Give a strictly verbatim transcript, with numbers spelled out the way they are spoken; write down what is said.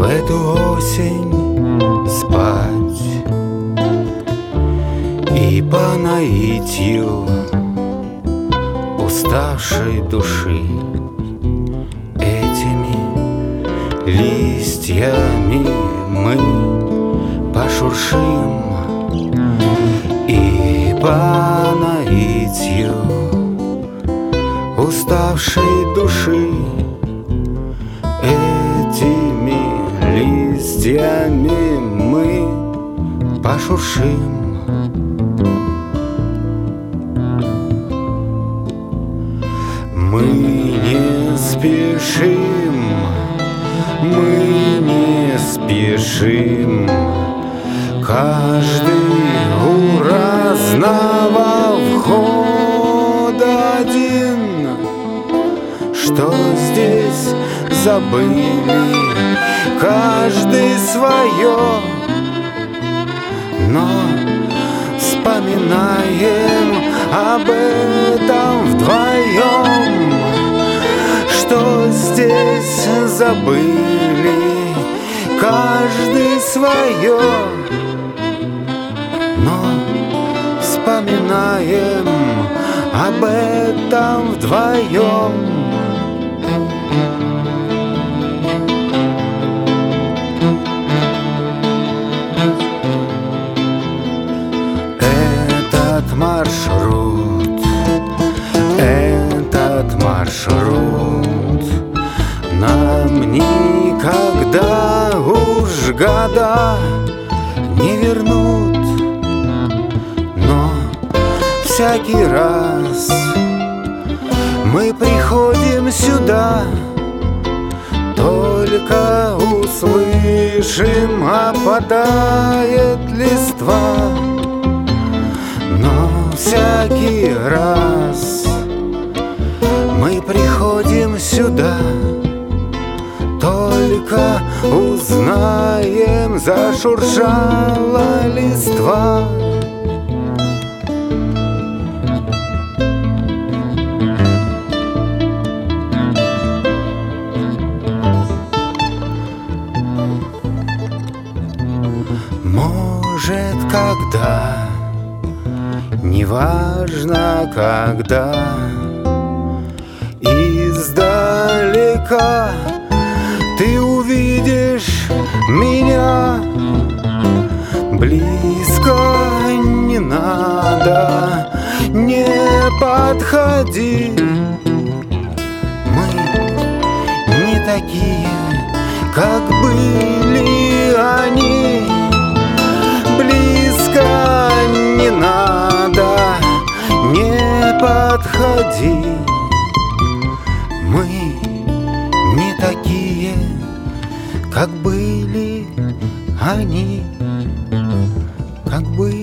в эту осень спать и по наитию уставшей души этими листьями мы пошуршим и по наитию уставшей души этими листьями мы пошуршим. Мы не спешим, мы не спешим, каждый у разного входа один. Что здесь забыли, каждый свое, но вспоминаем об этом вдвоем. Что здесь забыли, каждый свое, но вспоминаем об этом вдвоем. Этот маршрут, этот маршрут нам никогда уж года не вернут. Но всякий раз мы приходим сюда, только услышим, опадает листва. Но всякий раз мы приходим сюда, только узнаем, зашуршала листва. Может, когда, неважно когда, издалека ты увидишь меня. Близко не надо, не подходи. Мы не такие, как были они. Близко не надо, не подходи. Мы не такие, как были они, как были.